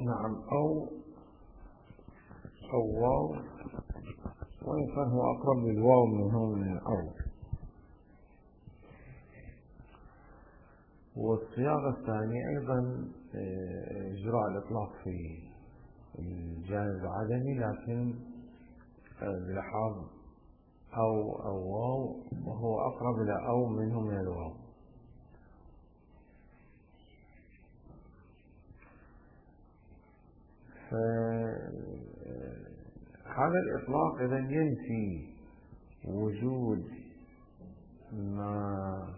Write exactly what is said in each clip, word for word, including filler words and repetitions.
نعم، أو أو واو، وإن كان هو أقرب للواو من هون من أو. والصياغة الثانية أيضا إجراء الإطلاق في الجانب العدمي، لكن بلحاظ أو أو واو، وهو أقرب إلى أو منه من الواو. فهذا الإطلاق إذا ينفي وجود ما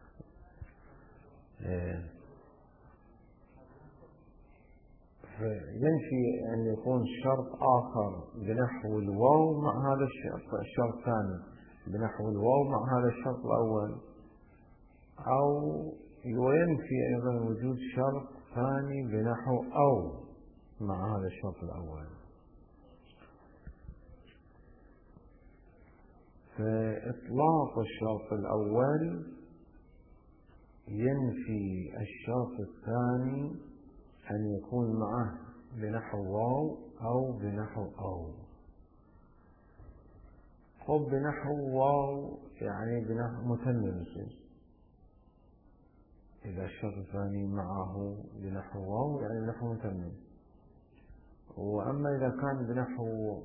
ينفي أن يكون شرط آخر بنحو الواو مع هذا الشرط، الشرط الثاني بنحو الواو مع هذا الشرط الأول، أو وينفي أيضا وجود شرط ثاني بنحو أو مع هذا الشرط الأول. فإطلاق الشرط الأول ينفي الشرط الثاني أن يكون معه بنحو واو أو بنحو أو. خب بنحو واو يعني بنحو متمم، إذا الشرط الثاني معه بنحو واو يعني بنحو متمم. وأما إذا كان بنحو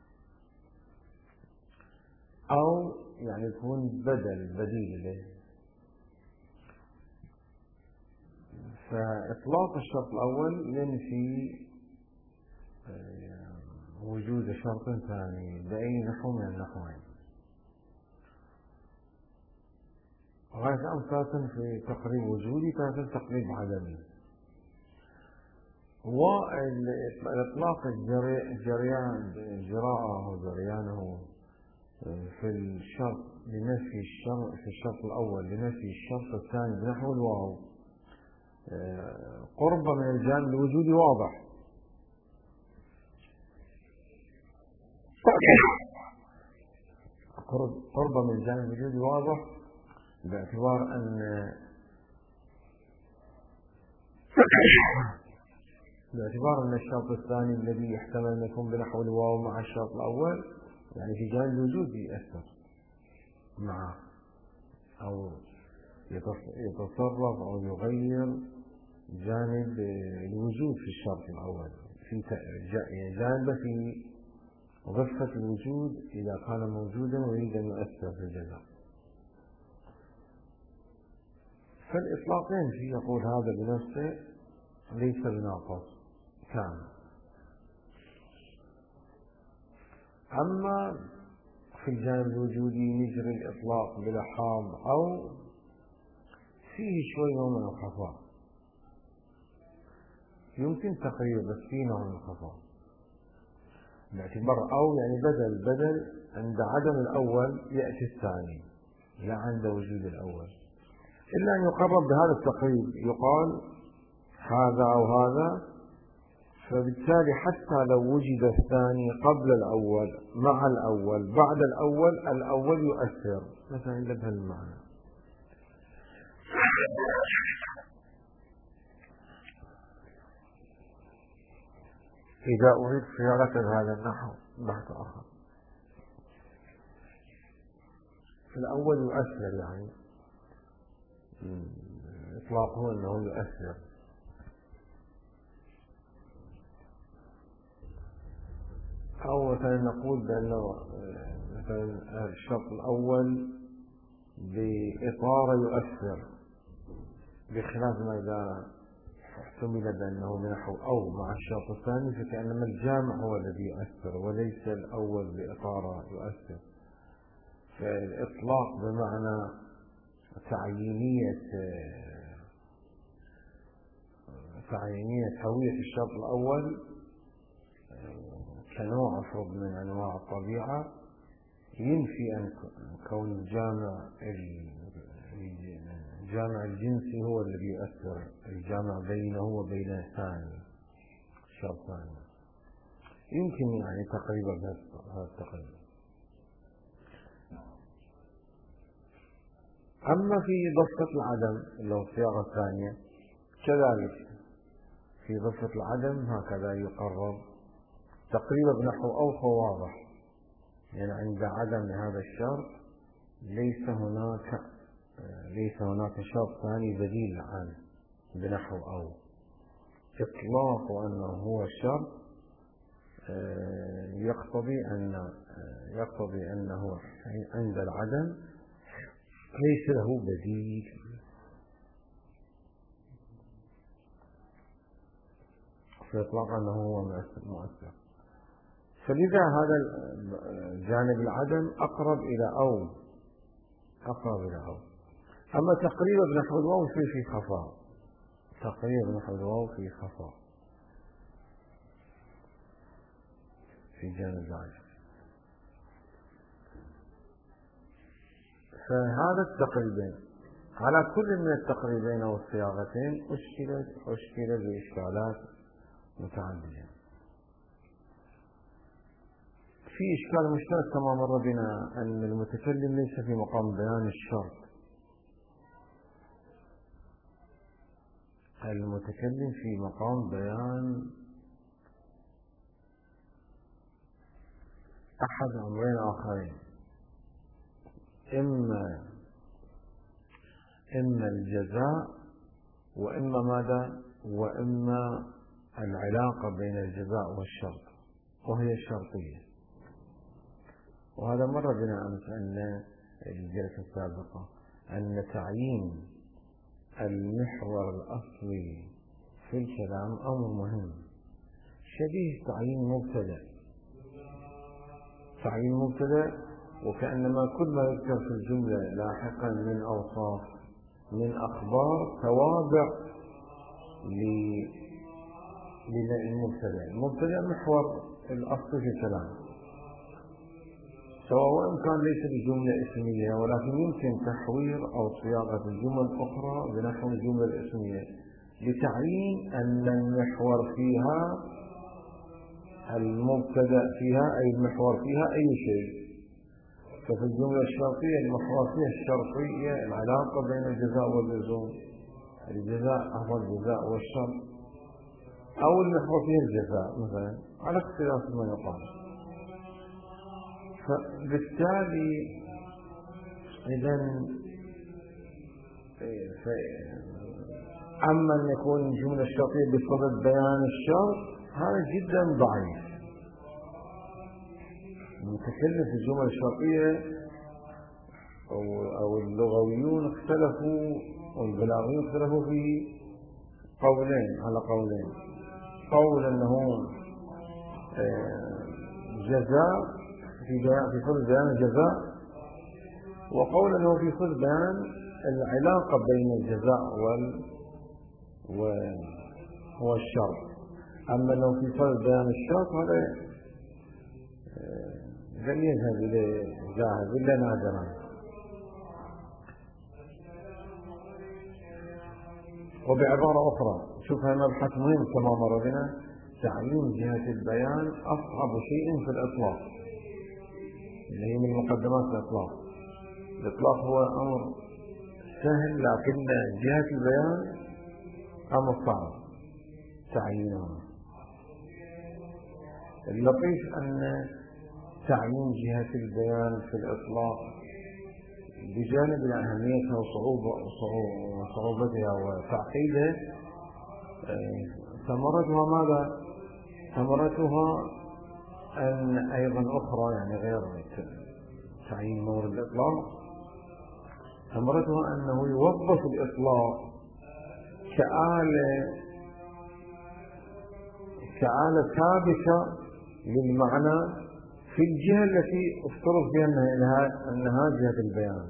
أو يعني يكون بدل بديل له. فإطلاق الشرط الأول ينفي وجود شرط ثاني بأي نحو من النحوين. غاية أمثلة في تقريب وجودي كانت تقريب عدمي. والإطلاق الجريان جراءه وجريانه في الشرط لنفي الشرط في الشرط الأول لنفي الشرط الثاني بنحو الواو قرب من الجانب الوجودي واضح. قرب من الجانب الوجودي واضح باعتبار أن باعتبار أن الشرط الثاني الذي يحتمل أن يكون بنحو الواو مع الشرط الأول يعني في جانب الوجود يأثر معه أو يتصرف أو يغير جانب الوجود في الشرط الأول، في جانب في غرفة الوجود إذا كان موجودا ويريد أن يؤثر في الجزاء. فالإطلاقين في يقول هذا بنفسه ليس بناقص كامل. أما في الجانب الوجودي نجري الإطلاق بلحاظ أو فيه شوي من الخفاء، يمكن تقريبا بس فيه نوع من الخفاء باعتبار أو يعني بدل بدل عند عدم الأول يأتي الثاني لا عند وجود الأول، إلا أن يقرب بهذا التقريب يقال هذا أو هذا. فبالتالي حتى لو وجد الثاني قبل الأول مع الأول بعد الأول الأول يؤثر مثلا إلا بهالمعنى. إذا أريد صياغة هذا النحو بحث آخر، في الأول يؤثر يعني إطلاقه أنه يؤثر. أو مثلا نقول بأنه مثلا الشرط الأول بإطار يؤثر، بخلاف ما إذا احتمل بأنه نحو أو مع الشرط الثاني فكأنما الجامع هو الذي يؤثر وليس الأول بإطار يؤثر. فالإطلاق بمعنى تعيينية تعيينية هوية الشرط الأول كنوع أفرض من أنواع الطبيعة ينفي أن كون الجامع الجامع الجنسي هو الذي يؤثر، الجامع بينه وبين الثاني الشرط الثاني. يمكن يعني تقريبا هذا التقريب. أما في ضفة العدم اللي هو الصياغة الثانية كذلك في ضفة العدم هكذا يقرب تقريبا بنحو أو فواضح، يعني عند عدم هذا الشرط ليس هناك ليس هناك شرط ثاني بديل عنه بنحو أو. إطلاق أنه هو الشرط يقتضي أن يقتضي أنه عند العدم ليس له بديل. في إطلاق أنه هو مؤثر، فلذا هذا جانب العدم أقرب إلى أو أقرب إلى أو. أما تقريبا بنحو الواو في في خفاء، تقريبا بنحو الواو في خفاء في جانب العدم. فهذا التقريبين على كل من التقريبين أو الصياغتين أشكلت أشكلت بإشكالات متعددة. في إشكال مشترك كما مر بنا أن المتكلم ليس في مقام بيان الشرط، المتكلم في مقام بيان أحد أمرين آخرين، إما إما الجزاء وإما ماذا وإما العلاقة بين الجزاء والشرط، وهي الشرطية. وهذا مر بنا أمس أن الجلسة السابقة أن تعيين المحور الأصلي في الكلام أمر مهم، شبيه تعيين مبتدأ. تعيين مبتدأ وكأنما كل ما يذكر في الجملة لاحقا من أوصاف من أخبار توابع للمبتدأ. المبتدأ محور الأصل في الكلام، سواء وإن كان ليس بجملة اسمية، ولكن يمكن تحوير أو صياغة الجمل الأخرى بنحو الجملة الاسمية لتعيين أن المحور فيها المبتدأ فيها أي المحور فيها أي شيء. ففي الجملة الشرطية المحور فيها الشرطية العلاقة بين الجزاء واللزوم، الجزاء هو الجزاء والشرط، أو المحور فيها الجزاء مثلا على اختلاف ما يقال. فبالتالي إذا أما أن يكون الجملة الشرطية بصدد بيان الشرط هذا جدا ضعيف. المتكلم في الجمل الشرطية أو, أو اللغويون اختلفوا والبلاغيون اختلفوا في قولين على قولين، قول أنه جزاء في في صدد بيان الجزاء، وقول أنه في صدد بيان العلاقة بين الجزاء وال والشرط. أما أنه في صدد بيان الشرط هذا لم يذهب إليه ذاهب إلا نادرا. وبعبارة أخرى شوف هذا مبحث مهم كما مر بنا، تعيين جهة البيان أصعب شيء في الإطلاق، اللي هي من مقدمات الإطلاق. الإطلاق هو أمر سهل، لكن جهة البيان أمر صعب تعيينها. اللطيف أن تعيين جهة البيان في الإطلاق بجانب أهميتها وصعوبة وصعوبتها وتعقيدها ثمرتها ماذا؟ ثمرتها أن أيضا أخرى يعني غير تعيين نور الإطلاق، ثمرتها أنه يوظف الإطلاق كآلة كآلة ثابتة للمعنى في الجهة التي افترض بها أنها جهة البيان.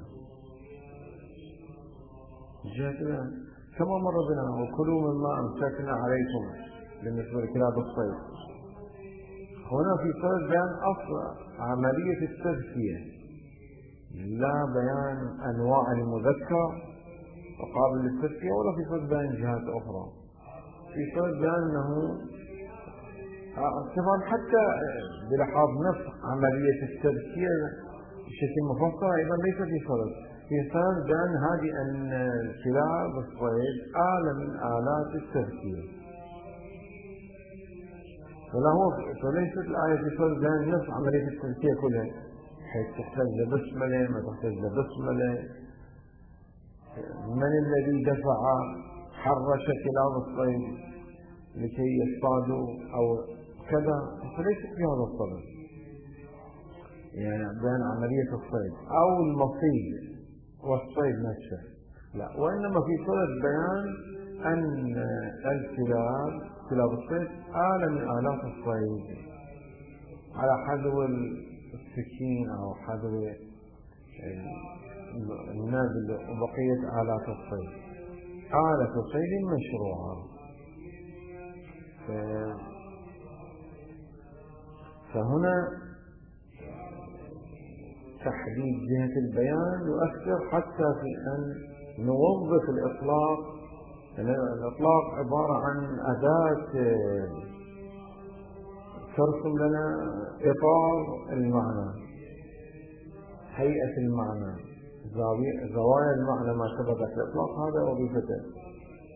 جهة البيان كما مر بنا وكلوا مما أمسكنا عليكم بالنسبة لكلاب الصيد. هنا في صدد بيان أصل عملية التزكية، لا بيان أنواع المذكر وقابل للتزكية، ولا في صدد بيان جهات أخرى. في صدد بيان أنه طبعا حتى بلحاظ نفس عملية التزكية بشكل مفصل أيضا ليس في صدد، في صدد بيان هذه أن الكلاب الصيد آلة من آلات التزكية. ولا هو فليست الآية في سورة البيان نفس عملية التزكية كلها، حيث تحتاج لبسملة ما تحتاج لبسملة. من الذي دفع حرش كلاب الصيد لكي يصطادوا أو كذا، فليست في هذا الصدد يعني بين عملية الصيد أو المصيد والصيد نفسه، لا، وإنما في صدد بيان أن الكلاب كلاب الصيد آلة من آلات الصيد على حذو السكين أو حذو النابل وبقية آلات الصيد، آلة صيد مشروعة. فهنا تحديد جهة البيان يؤثر حتى في أن نوظف الإطلاق. الإطلاق عبارة عن أداة ترسم لنا إطار المعنى، هيئة المعنى، زوايا المعنى ما سبقت الإطلاق، هذا وظيفته.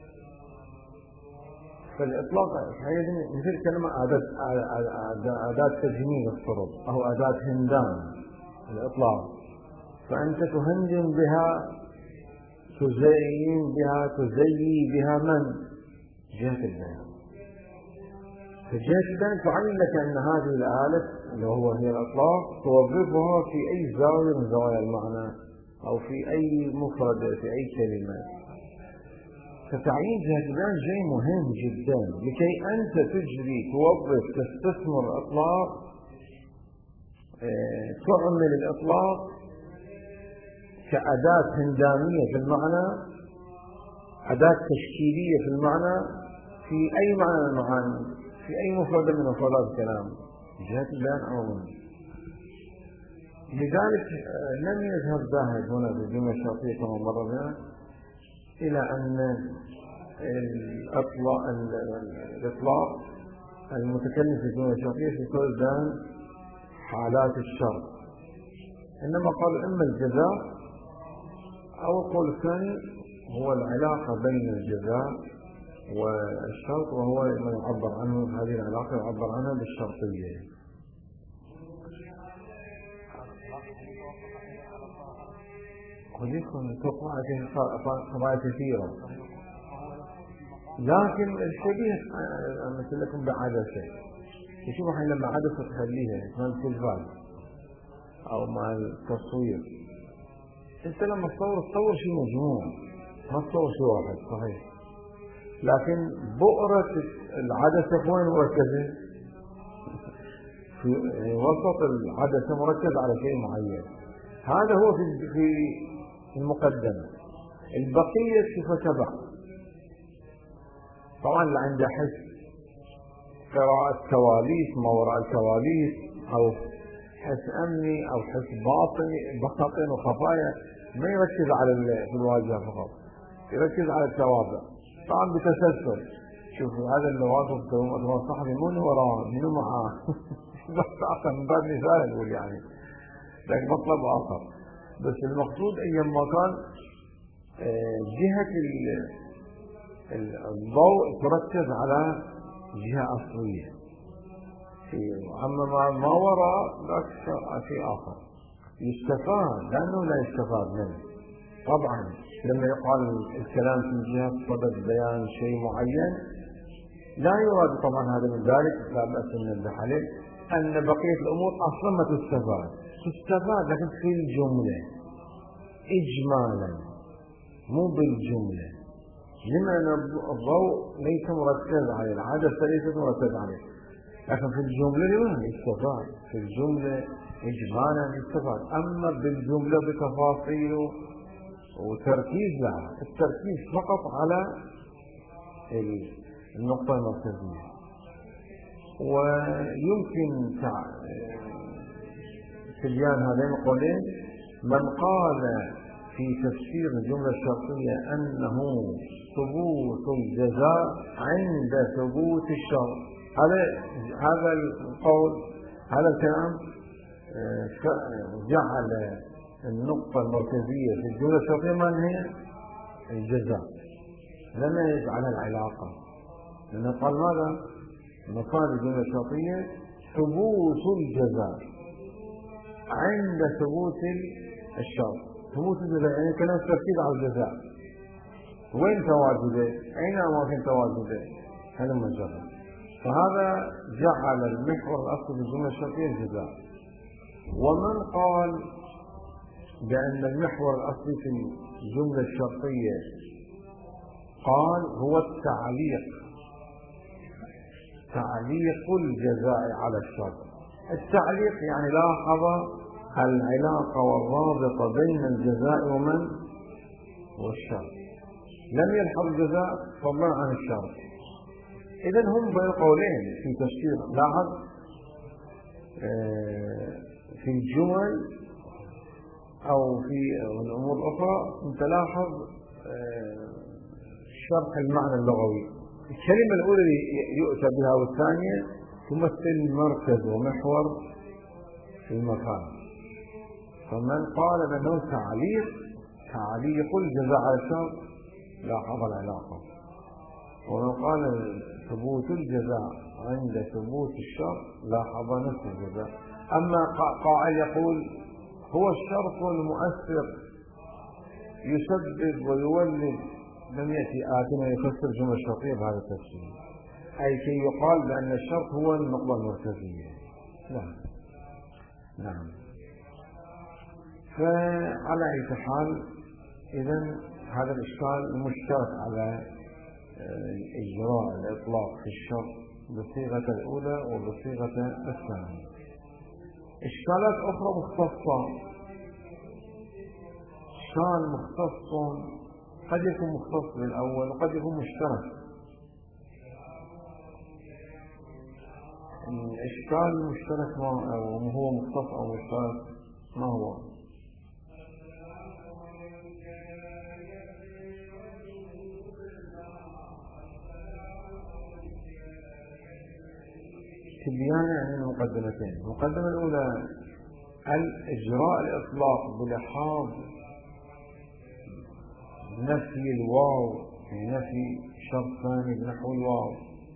فالإطلاق مثل كلمة أداة أداة تجميل الصرف أو أداة هندام الإطلاق، فأنت تهندم بها، تزين بها، تزيي بها من؟ جهة البيان. فجهة البيان تعلم لك أن هذه الآلة اللي هو هي الإطلاق توظفها في أي زاوية من زوايا المعنى أو في أي مفردة في أي كلمة. فتعيين جهة البيان شيء مهم جدا لكي أنت تجري توظف تستثمر الإطلاق، اه تعمل الإطلاق كأداة هندامية في المعنى، أداة تشكيلية في المعنى، في أي معنى من المعاني، في أي مفردة من مفردات الكلام. جهة البيان عموما. لذلك لم يذهب زاهد هنا في الجملة الشرطية كما مر بنا إلى أن الإطلاق الإطلاق المتكلم في الجملة الشرطية في كل البيان حالات الشرط، إنما قال إما الجزاء أو القول الثاني هو العلاقة بين الجزاء والشرط، وهو ما يعبر عنه هذه العلاقة يعبر عنها بالشرطية. ولكن توقع قضايا كثيرة، لكن الشبيه مثل لكم بعدسة، يشوف حين لما عدسة تخليها مع التلفاز أو مع التصوير، أنت لما تصور تصور شيء مجموع، ما تصور شيء واحد صحيح، لكن بؤرة العدسة وين مركزة؟ في وسط العدسة مركز على شيء معين، هذا هو في في المقدمة، البقية كيف تبع. طبعا اللي عنده حس قراءة كواليس ما وراء الكواليس أو حس أمني أو حس باطني باطن وخفايا ما يركز على في الواجهة فقط، يركز على التوابع طبعا بتسلسل. شوف هذا اللي واقف كما صاحبي من وراه منو معاه بس أصلا من باب مثال يقول يعني، لكن مطلب آخر. بس المقصود أيما كان جهة الضوء تركز على جهة أصلية، أما ما وراء ذاك شيء آخر يستفاد، لأنه لا يستفاد منه. طبعا لما يقال الكلام في جهة صدد بيان شيء معين لا يراد طبعا هذا من ذلك، لا بأس أن ننبه عليه أن بقية الأمور أصلا ما تستفاد، تستفاد لكن في الجملة إجمالا مو بالجملة، لما الضوء ليس مركز عليه، العدسة ليست مركز عليه، لكن في الجملة لمن يستفاد، في الجملة إجمالا يستفاد. أما بالجملة بتفاصيله وتركيز لها، التركيز فقط على النقطة المركزية. ويمكن تبيان هذين القولين، من قال في تفسير الجملة الشرطية أنه ثبوت الجزاء عند ثبوت الشرط، هذا هذا القول هذا الكلام جعل النقطة المركزية في الجملة الشرطية من هي؟ الجزاء، لم يجعلها العلاقة، لأنه قال ماذا؟ مفاد الجملة الشرطية ثبوت الجزاء عند ثبوت الشرط. ثبوت الجزاء يعني كان التركيز على الجزاء، وين تواجده؟ أين أماكن تواجده؟ هذا مجرد. فهذا جعل المحور الأصلي للجملة الشرطية الجزاء. ومن قال بأن المحور الأصلي في الجملة الشرطية قال هو التعليق، تعليق الجزاء على الشرط. التعليق يعني لاحظ العلاقة والرابطة بين الجزاء ومن والشرط، لم يلحظ الجزاء فضلا عن الشرط. إذن هم بين قولين في تفسير. لاحظ في الجمل أو في الأمور الأخرى أنت لاحظ شرح المعنى اللغوي. الكلمة الأولى يؤتى بها والثانية تمثل مركز ومحور في المكان. فمن قال بأنه تعليق تعليق الجزاء على الشرط لاحظ العلاقة، ومن قال ثبوت الجزاء عند ثبوت الشرط لاحظ نفس الجزاء. أما قائل يقول هو الشرط المؤثر يسبب ويولد، لم يأتي آتنا يفسر الجملة الشرطية بهذا التفسير، أي كي يقال بأن الشرط هو النقطة المركزية. نعم نعم. فعلى أي حال إذن هذا الإشكال مشترك على إجراء الإطلاق في الشرط بصيغة الأولى وبصيغة الثانية. إشكالات أخرى مختصة. إشكال مختص قد يكون مختص بالأول وقد يكون مشترك. الإشكال المشترك ما هو مختص أو مشترك ما هو؟ تبيان عن المقدمتين. المقدمة الأولى الإجراء الإطلاق بلحاظ نفي الواو، يعني نفي شرط ثاني بنحو الواو،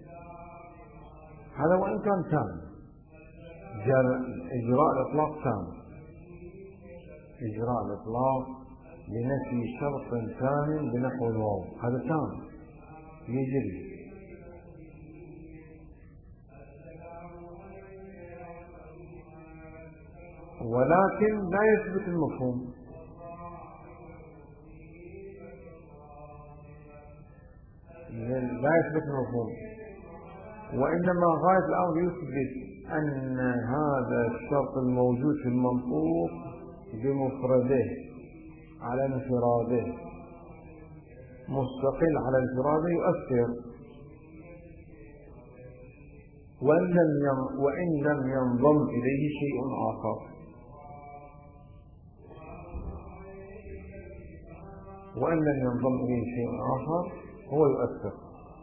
هذا وإن كان تام. إجراء الإطلاق تام، إجراء الإطلاق لنفي شرط ثاني بنحو الواو هذا تام يجري. ولكن لا يثبت المفهوم. لا يثبت المفهوم، وإنما غاية الأمر يثبت أن هذا الشرط الموجود في المنطوق بمفرده على انفراده مستقل على انفراده يؤثر، وإن لم وإن لم ينضم إليه شيء آخر، وإن لم ينضم إليه شيء آخر هو يؤثر.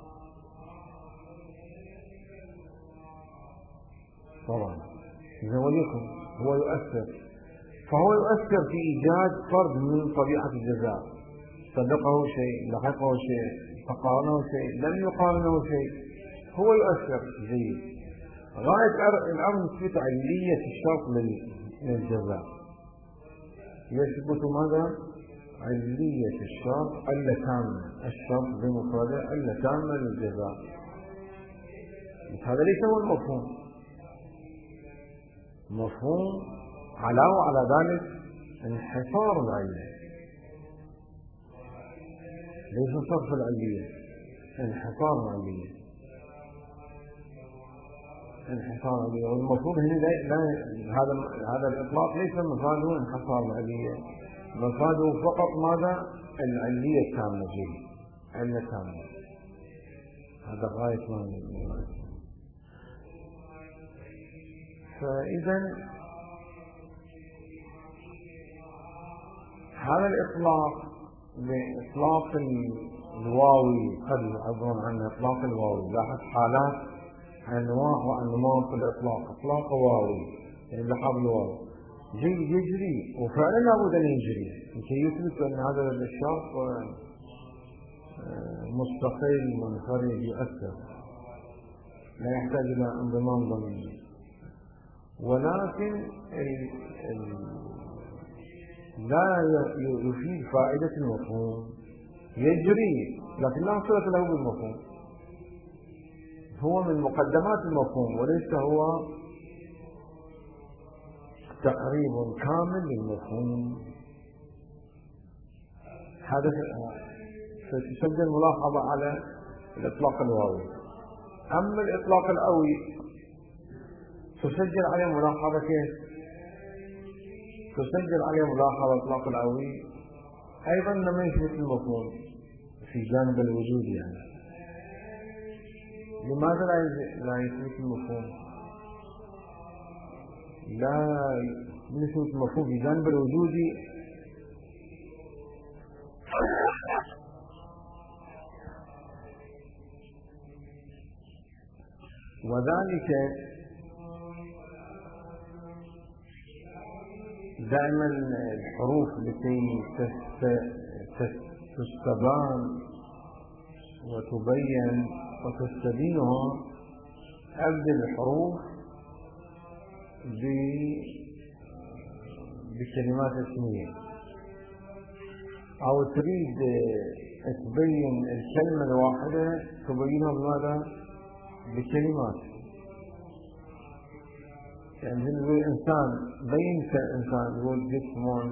طبعا إذا وليكن هو يؤثر، فهو يؤثر في إيجاد فرد من طبيعة الجزاء، صدقه شيء، لحقه شيء، فقارنه شيء، لم يقارنه شيء، هو يؤثر. جيد. غاية الأمر نثبت علية الشرط للجزاء. يثبت ماذا؟ علية الشرط اللتامة، الشرط بمفرده اللتامة للجزاء. هذا ليس هو المفهوم. مفهوم علاوة على ذلك انحصار العلة، ليس صرف العلية، انحصار العلية، انحصار العلية. والمفروض هنا لا, لا هذا هذا الإطلاق ليس مفاده انحصار العلية، مفاده فقط ماذا؟ العلية التامة. جيد. علة تامة، هذا غاية ما نريد. فإذا هذا الإطلاق بإطلاق الواوي قد يعبرون عنه إطلاق الواوي. لاحظ حالات أنواع وأنماط الإطلاق. إطلاق واوي يعني بحب الواو جيد يجري، وفعلا لابد أن يجري لكي يثبت أن هذا الشرط مستقل منفرد يؤثر. لا يحتاج إلى انضمام ضميري، ولكن ال ال لا يفيد فائدة المفهوم، يجري لكن لا صلة له بالمفهوم، هو من مقدمات المفهوم وليس هو تقريب كامل للمفهوم. هذا ستشد الملاحظة على الإطلاق الواوي. أما الإطلاق الأوي تسجل عليه ملاحظة كيف؟ تسجل عليه ملاحظة إطلاق الأوي أيضا لم يثبت المفهوم في جانب الوجود. يعني لماذا لا يثبت المفهوم؟ لا يثبت المفهوم في جانب الوجود وذلك دائما الحروف التي تستبان وتبين وتستبينها أبدل الحروف بكلمات اسمية، أو تريد تبين الكلمة الواحدة تبينها بماذا؟ بكلمات. يعني الإنسان بين كإنسان يقول جسم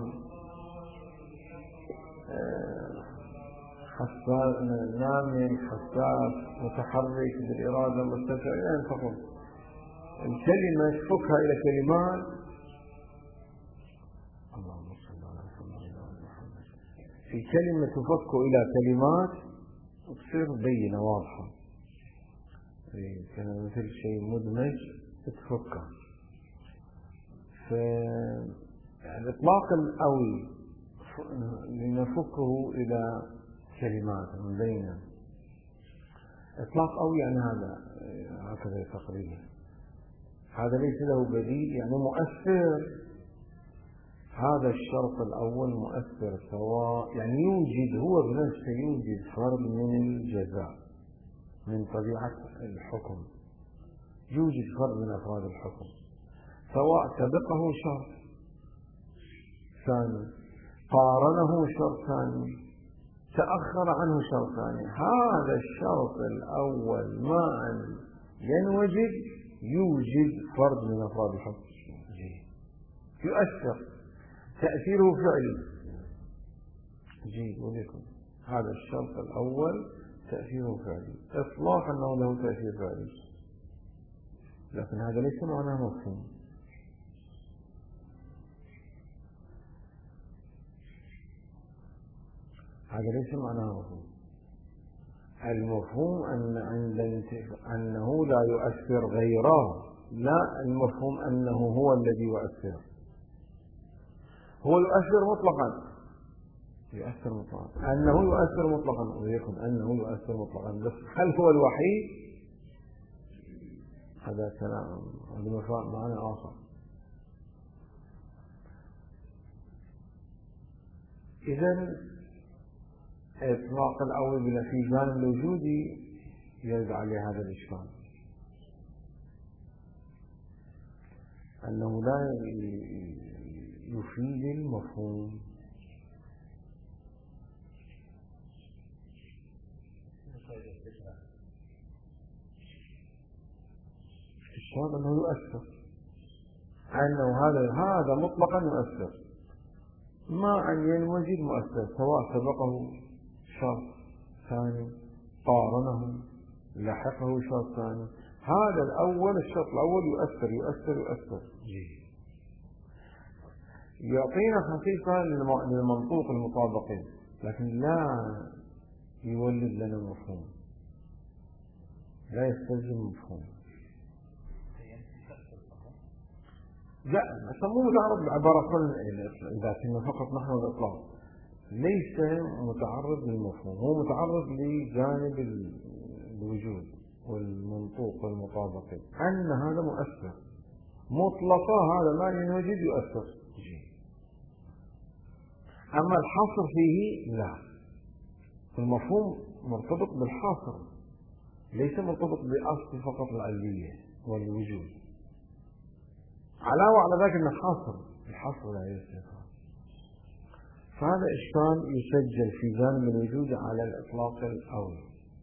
حساس نامي حساس متحرك بالإرادة مستقر، يعني تقول الكلمة تفكها إلى كلمات. اللهم صل على محمد. في كلمة تفك إلى كلمات وتصير بينة واضحة، كان مثل شيء مدمج تفكه. فالإطلاق الأوي لنفكه إلى كلمات من بينه. إطلاق أوي يعني هذا هكذا تقريبا، هذا ليس له بديل، يعني مؤثر. هذا الشرط الأول مؤثر، سواء يعني يوجد هو بنفسه يوجد فرد من الجزاء من طبيعة الحكم، يوجد فرد من أفراد الحكم، سواء سبقه شرط ثاني قارنه شرط ثاني تأخر عنه شرط ثاني. هذا الشرط الأول ما أن ينوجد يوجد فرد من أفراد الحكم يؤثر، تأثيره فعلي. جيد وليكم هذا الشرط الأول تأثيره فعلي، إطلاق أنه له تأثير فعلي، لكن هذا ليس معناه مفهوم. هذا ليس معناه مفهوم. المفهوم أن عند أنه لا يؤثر غيره، لا المفهوم أنه هو الذي يؤثر. هو يؤثر مطلقا، يؤثر مطلقا أنه يؤثر مطلقا ويكون أنه يؤثر مطلقا، بس هل هو الوحيد؟ هذا كلام هذا معنى آخر. إذن إطلاق الأول بلا في جانب الوجودي يرد عليه هذا الإشكال، أنه لا يفيد المفهوم. الشرط أنه يؤثر، أنه هذا هذا مطلقا يؤثر، ما أن ينوجد مؤثر، سواء سبقه شرط ثاني قارنه لحقه شرط ثاني. هذا الأول الشرط الأول يؤثر يؤثر يؤثر يعطينا حقيقة للمنطوق المطابقين، لكن لا يولد لنا مفهوم، لا يستلزم مفهوم. لا سموه متعرض بعبارة إذا كنا فقط نحن الإطلاق، ليس متعرض للمفهوم، هو متعرض لجانب الوجود والمنطوق والمطابقة، أن هذا مؤثر مطلقا، هذا ما يوجد يؤثر. أما الحصر فيه لا، المفهوم مرتبط بالحاصر، ليس مرتبط بأصل فقط العلية والوجود. علاوة على ذلك أنه حاصر، الحصر لا يستطيع. فهذا إشكال يسجل في جانب الوجود على الإطلاق الأول.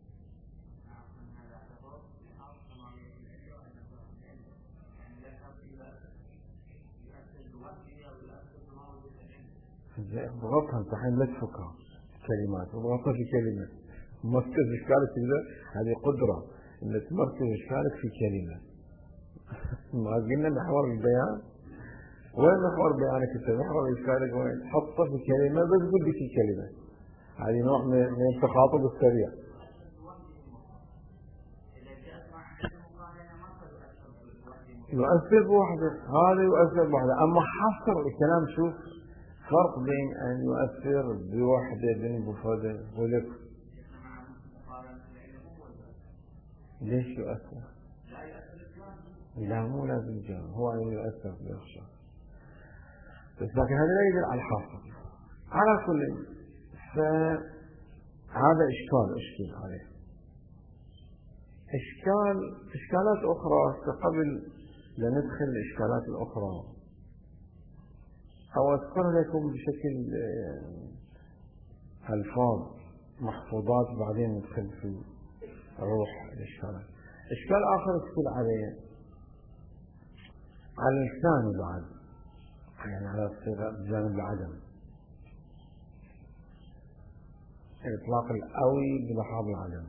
اضغطها انت حين لا تفكها كلمات، اضغطها في كلمة، مركز اشكالك كذا. هذه قدرة ان تمركز اشكالك في كلمة. ما قلنا محور البيان، وين محور بيانك انت؟ محور اشكالك وين؟ تحطه في كلمة، بس قل لي في كلمة. هذه نوع من التخاطب السريع. يؤثر بوحده، هذا يؤثر بوحده. اما حصر الكلام، شوف فرق بين أن يؤثر بوحدة بمفردة ولك. ليش يؤثر؟ لا، مو لازم جان، هو أن يؤثر بالشخص بس، لكن هذا لا يدل على الحاصل. على كل، فهذا إشكال أشكال عليه. إشكال إشكالات أخرى قبل لندخل الإشكالات الأخرى، أو أذكر لكم بشكل ألفاظ محفوظات بعدين ندخل في روح الإشكالات. إشكال آخر يدخل عليه على الثاني بعد، يعني على الصيغة بجانب العدم، إطلاق الأوي بلحاظ العدم.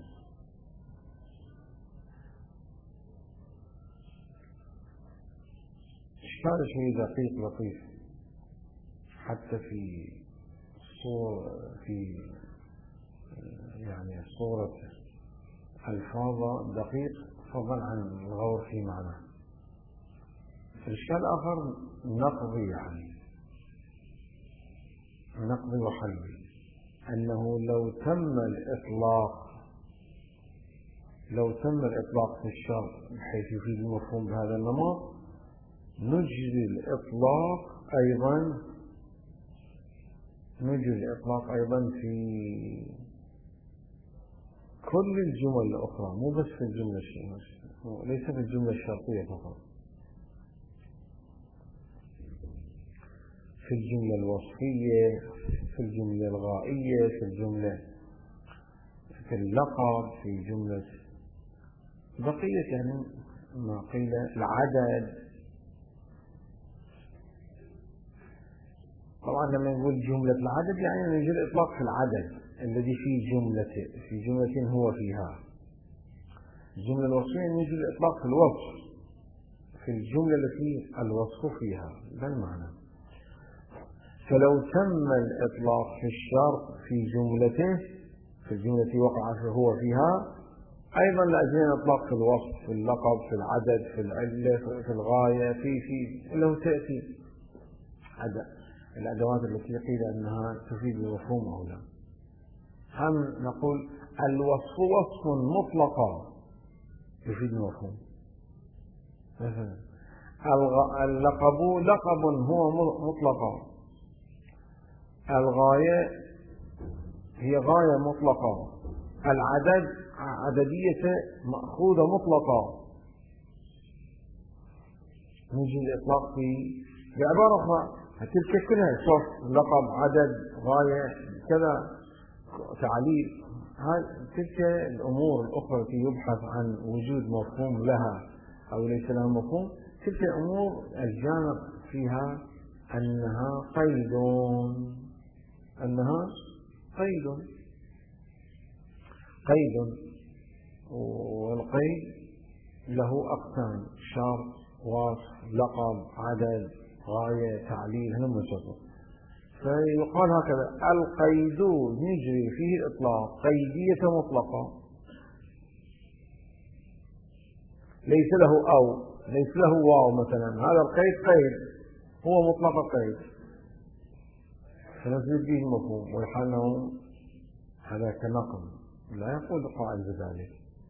إشكال شيء دقيق لطيف، حتى في صور في يعني صورة ألفاظ دقيق فضلا عن الغور في معنى. الإشكال الآخر نقضي، يعني نقضي وحلوي، أنه لو تم الإطلاق لو تم الإطلاق في الشرط بحيث يفيد المفهوم بهذا النمط، نجري الإطلاق أيضا نجري الإطلاق أيضا في كل الجمل الأخرى، مو بس في الجملة الشرطية، ليس في الجملة الشرطية فقط، في الجملة الوصفية، في الجملة الغائية، في الجملة في اللقب، في جملة بقية يعني ما قيل العدد. طبعا لما نقول جملة العدد يعني نجد إطلاق في العدد الذي في جملة في جملة هو فيها. الجملة الوصفية نجد إطلاق في الوصف في الجملة التي الوصف فيها، ده المعنى. فلو تم الإطلاق في الشرط في جملته، في الجملة التي وقع هو فيها، أيضا لأجل إطلاق في الوصف، في اللقب، في العدد، في العلة، في الغاية، في في لو تأتي الأدوات التي قيل أنها تفيد المفهوم أو لا. هم نقول الوصف وصف مطلقا يفيد المفهوم مثلا، اللقب لقب هو مطلقا، الغاية هي غاية مطلقة، العدد عددية مأخوذة مطلقة. نجي الإطلاق في بعبارة أخرى تلك كلها صف، لقب، عدد، غاية، كذا، تعليل، تلك الأمور الأخرى التي يبحث عن وجود مفهوم لها أو ليس لها مفهوم، تلك الأمور الجانب فيها أنها قيد أنها قيد قيد والقيد له أقسام: شرط، وصف، لقب، عدد، غاية، تعليل، هم مجرد. فيقال هكذا: القيد نجري فيه الإطلاق قيدية مطلقة ليس له أو ليس له واو مثلا، هذا القيد قيد هو مطلق القيد فنزل به المفهوم، والحال أنه هذا كنقم، لا يقول قائل بذلك.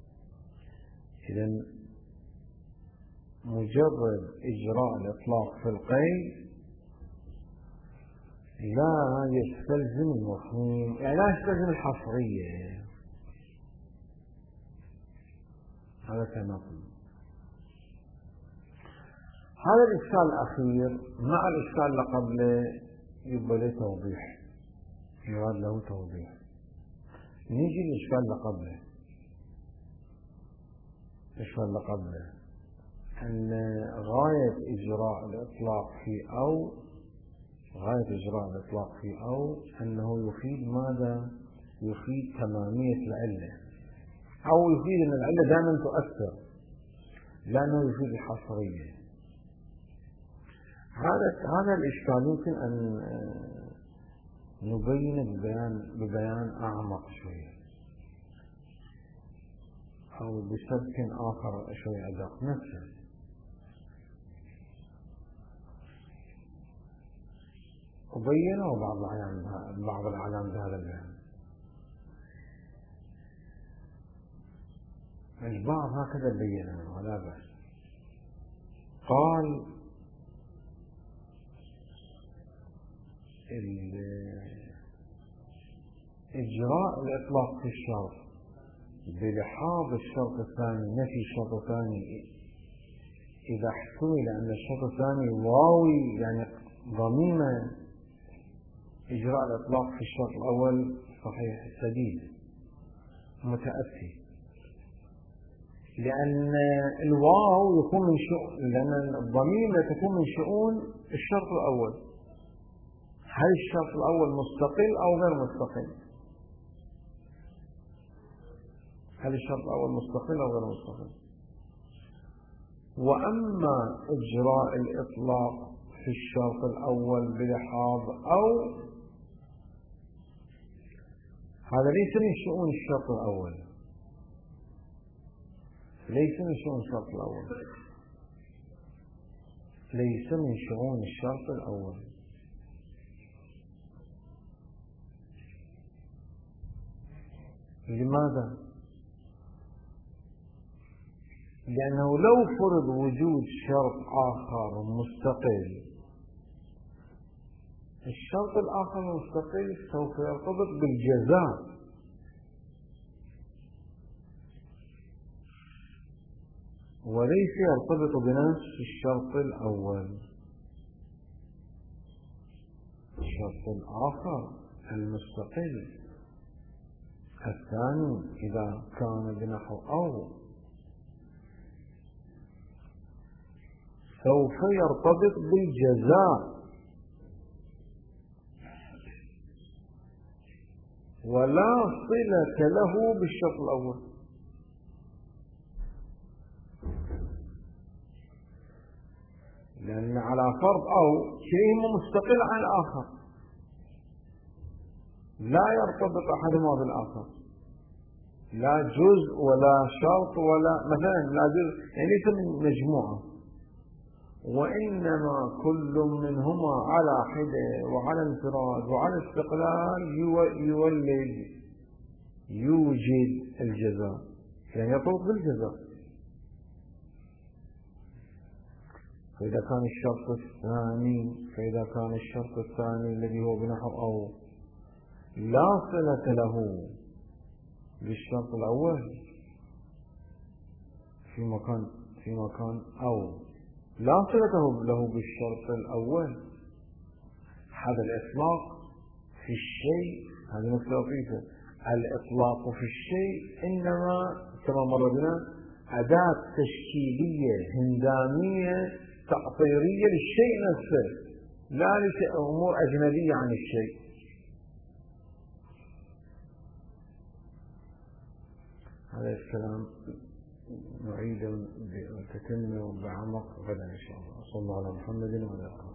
إذن مجرد إجراء الإطلاق في القيد لا يستلزم المفهوم، يعني لا يستلزم الحصرية. هذا تناقض. هذا الإشكال الأخير مع الإشكال اللي قبله يبقى له توضيح، يراد له توضيح. نيجي للإشكال اللي قبله. الإشكال اللي قبله أن غاية إجراء الإطلاق في أو غاية إجراء الإطلاق في أو أنه يفيد ماذا؟ يفيد تمامية العلة، أو يفيد أن العلة دائما تؤثر، لأنه يفيد الحصرية. هذا هذا الإشكال يمكن أن نبين ببيان ببيان أعمق شوية، أو بسبك آخر شوية أدق. نفسه وبينوا بعض الأعلام بعض الأعلام بهذا البيان. البعض هكذا بينه ولا بأس. قال إجراء الإطلاق في الشرط بلحاظ الشرط الثاني، نفي الشرط الثاني، إذا احتمل أن الشرط الثاني واوي يعني ضميمة إجراء الإطلاق في الشرط الأول صحيح سديد متأتي، لأن الواو يكون من شؤون، لأن الضميمة تكون من شؤون الشرط الأول. هل الشرط الأول مستقل أو غير مستقل؟ هل الشرط الأول مستقل أو غير مستقل؟ وأما إجراء الإطلاق في الشرط الأول بلحاظ أو، هذا ليس من شؤون الشرط الأول، ليس من شؤون الشرط الأول، ليس من شؤون الشرط الأول. لماذا؟ لأنه لو فرض وجود شرط آخر مستقل، الشرط الآخر المستقل سوف يرتبط بالجزاء، وليس يرتبط بنفس الشرط الأول. الشرط الآخر المستقل الثاني إذا كان بنحو أو سوف يرتبط بالجزاء ولا صلة له بالشرط الأول. لأن على فرض أو شيء مستقل عن الآخر، لا يرتبط أحدهما بالآخر، لا جزء ولا شرط ولا مثلا لا جزء، يعني ليس من مجموعة، وإنما كل منهما على حدة وعلى انفراد وعلى استقلال يولد يوجد الجزاء، يعني يرتبط بالجزاء. فإذا كان الشرط الثاني فإذا كان الشرط الثاني الذي هو بنحو أو لا صلة له بالشرط الأول في مكان في مكان أو لا صلة له بالشرط الأول، هذا الإطلاق في الشيء، هذه نقطة لطيفة، الإطلاق في الشيء إنما كما مر بنا أداة تشكيلية هندامية تأطيرية للشيء نفسه، لا لأمور أجنبية عن الشيء. هذا الكلام نعيده بتتمه وبعمق غدا إن شاء الله. صلى الله على محمد وعلى آله.